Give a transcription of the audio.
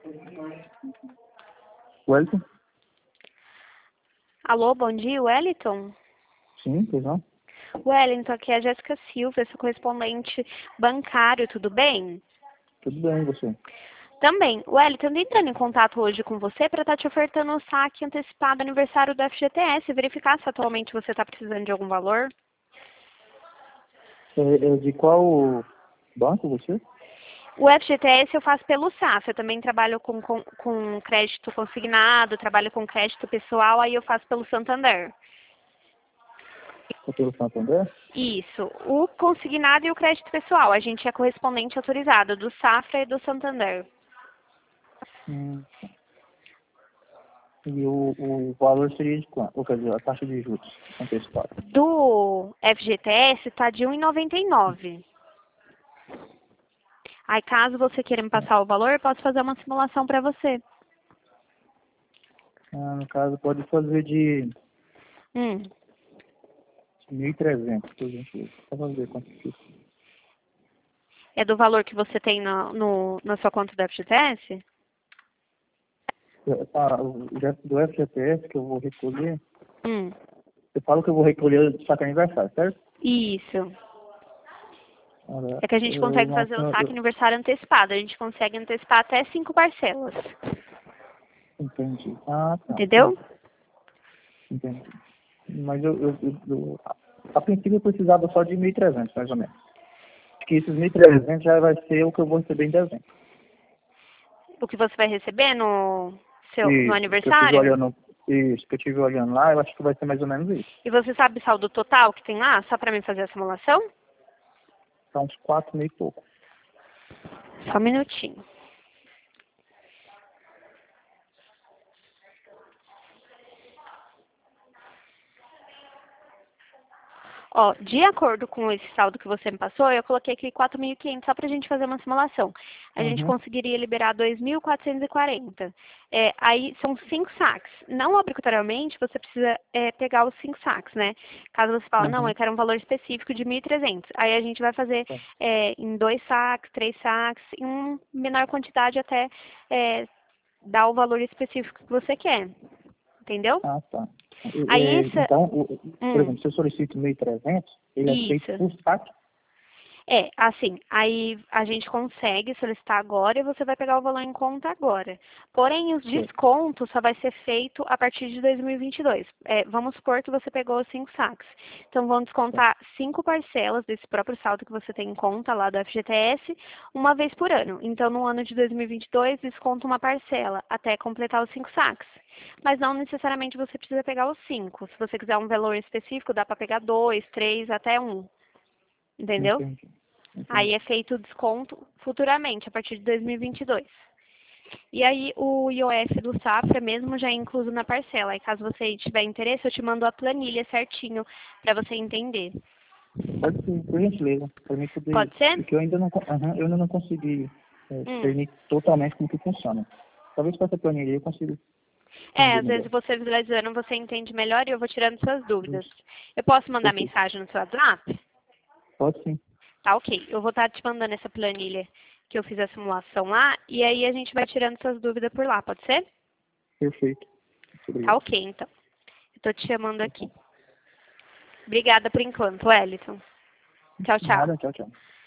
Wellington? Alô, bom dia, Wellington? Sim, pois não? Wellington, aqui é a Jéssica Silva, sou correspondente bancário, tudo bem? Tudo bem, e você? Também. Wellington, entrando em contato hoje com você para estar te ofertando o saque antecipado aniversário do FGTS, verificar se atualmente você está precisando de algum valor. De qual banco você? O FGTS eu faço pelo SAF, eu também trabalho com crédito consignado, trabalho com crédito pessoal, aí eu faço pelo Santander. É pelo Santander? Isso, o consignado e o crédito pessoal, a gente é correspondente autorizado do Safra e do Santander. Hum. E o valor seria de quanto? Ou quer dizer, a taxa de juros antecipada? Do FGTS está de 1,99. Aí caso você queira me passar o valor, eu posso fazer uma simulação para você. No caso, pode fazer de Hum. 1.300, por exemplo. Só pra ver quanto fica. É do valor que você tem na sua conta do FGTS? Do FGTS que eu vou recolher, Hum. você fala que eu vou recolher do saque aniversário, certo? Isso. Olha, É que a gente consegue fazer o saque aniversário antecipado. A gente consegue antecipar até 5 parcelas. entendi. Ah, tá. Entendeu? Entendi. Mas a princípio eu precisava só de 1.300, mais ou menos. Acho que esses 1.300 já vai ser o que eu vou receber em dezembro. O que você vai receber no Que eu tive aniversário? olhando, isso, que eu tive olhando lá, eu acho que vai ser mais ou menos isso. E você sabe o saldo total que tem lá, só para mim fazer a simulação? Tá uns 4 mil e pouco. Só um minutinho. Ó, de acordo com esse saldo que você me passou, eu coloquei aqui 4.500 só para a gente fazer uma simulação. A gente Uhum. conseguiria liberar 2.440. Aí são 5 saques. Não obrigatoriamente você precisa pegar os 5 saques, né? Caso você fale, não, Uhum. eu quero um valor específico de 1.300. Aí a gente vai fazer Tá. em 2 saques, 3 saques, em uma menor quantidade até dar o valor específico que você quer. Entendeu? Ah, tá. Aí essa... Então, por Hum, exemplo, se eu solicito 1.300, ele é feito isso. por saque? Assim, aí a gente consegue solicitar agora e você vai pegar o valor em conta agora. Porém, os Certo. descontos só vai ser feito a partir de 2022. Vamos supor que você pegou os 5 saques. Então, vão descontar 5 parcelas desse próprio saldo que você tem em conta lá do FGTS, uma vez por ano. Então, no ano de 2022, desconta uma parcela até completar os 5 saques. Mas não necessariamente você precisa pegar os 5. Se você quiser um valor específico, dá para pegar 2, 3, até 1. Entendeu? Entendi. Aí Entendi. é feito o desconto futuramente, a partir de 2022. E aí o IOF do Safra mesmo já é incluso na parcela. E caso você tiver interesse, eu te mando a planilha certinho para você entender. Pode ser, por gentileza, para mim poder, Pode ser? porque eu ainda não consegui Hum. discernir totalmente como que funciona. Talvez com essa planilha eu consiga entender Às vezes melhor. você visualizando você entende melhor e eu vou tirando suas dúvidas. Isso, Eu posso mandar perfeito. mensagem no seu WhatsApp? Pode sim, Tá, ok. Eu vou estar te mandando essa planilha que eu fiz a simulação lá e aí a gente vai tirando suas dúvidas por lá, pode ser? perfeito. Muito Tá, obrigado. ok, então. Eu tô te chamando aqui. Obrigada por enquanto, Wellington. Tchau, tchau. Nada, tchau, tchau.